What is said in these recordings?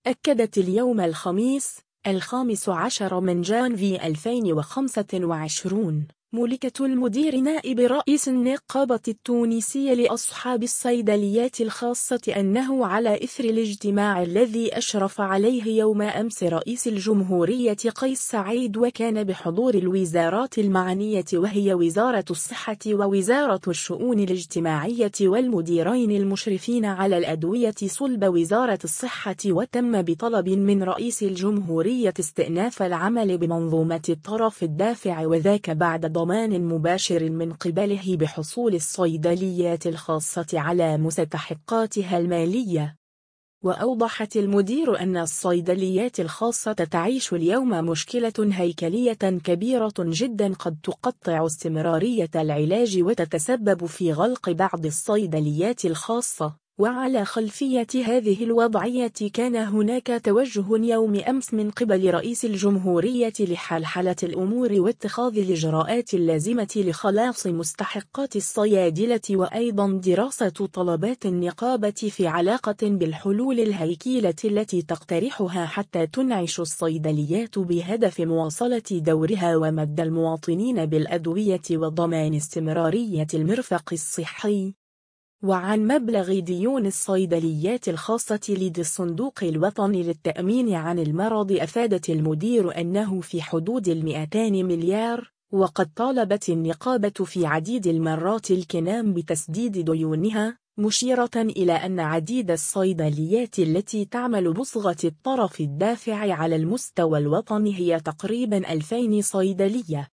أكدت اليوم الخميس 15 من جانفي 2025 ملكة المدير نائب رئيس النقابة التونسية لأصحاب الصيدليات الخاصة أنه على إثر الاجتماع الذي أشرف عليه يوم أمس رئيس الجمهورية قيس سعيد وكان بحضور الوزارات المعنية وهي وزارة الصحة ووزارة الشؤون الاجتماعية والمديرين المشرفين على الأدوية صلب وزارة الصحة، وتم بطلب من رئيس الجمهورية استئناف العمل بمنظومة الطرف الدافع، وذاك بعد ضمان مباشر من قبله بحصول الصيدليات الخاصة على مستحقاتها المالية. وأوضحت المدير أن الصيدليات الخاصة تعيش اليوم مشكلة هيكلية كبيرة جدا قد تقطع استمرارية العلاج وتتسبب في غلق بعض الصيدليات الخاصة. وعلى خلفية هذه الوضعية كان هناك توجه يوم أمس من قبل رئيس الجمهورية لحلحلة الأمور واتخاذ الإجراءات اللازمة لخلاص مستحقات الصيادلة، وأيضا دراسة طلبات النقابة في علاقة بالحلول الهيكلية التي تقترحها حتى تنعش الصيدليات بهدف مواصلة دورها ومد المواطنين بالأدوية وضمان استمرارية المرفق الصحي. وعن مبلغ ديون الصيدليات الخاصة لدى الصندوق الوطني للتأمين عن المرض، أفادت المدير أنه في حدود 200 مليار، وقد طالبت النقابة في عديد المرات الكنام بتسديد ديونها، مشيرة إلى أن عديد الصيدليات التي تعمل بصيغة الطرف الدافع على المستوى الوطني هي تقريبا 2000 صيدلية.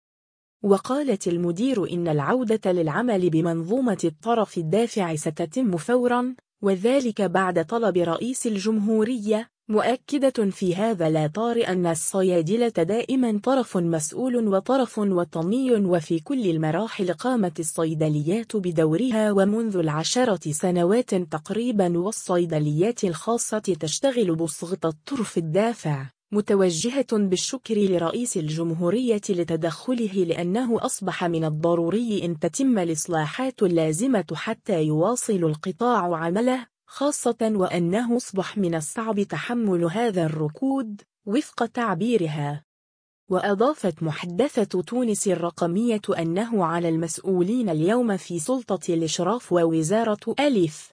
وقالت المدير إن العودة للعمل بمنظومة الطرف الدافع ستتم فورا، وذلك بعد طلب رئيس الجمهورية، مؤكدة في هذا الإطار أن الصيادلة دائما طرف مسؤول وطرف وطني، وفي كل المراحل قامت الصيدليات بدورها ومنذ 10 سنوات تقريبا، والصيدليات الخاصة تشتغل بصيغة الطرف الدافع، متوجهة بالشكر لرئيس الجمهورية لتدخله، لأنه أصبح من الضروري أن تتم الإصلاحات اللازمة حتى يواصل القطاع عمله، خاصة وأنه أصبح من الصعب تحمل هذا الركود وفق تعبيرها. وأضافت محدثة تونس الرقمية أنه على المسؤولين اليوم في سلطة الإشراف ووزارة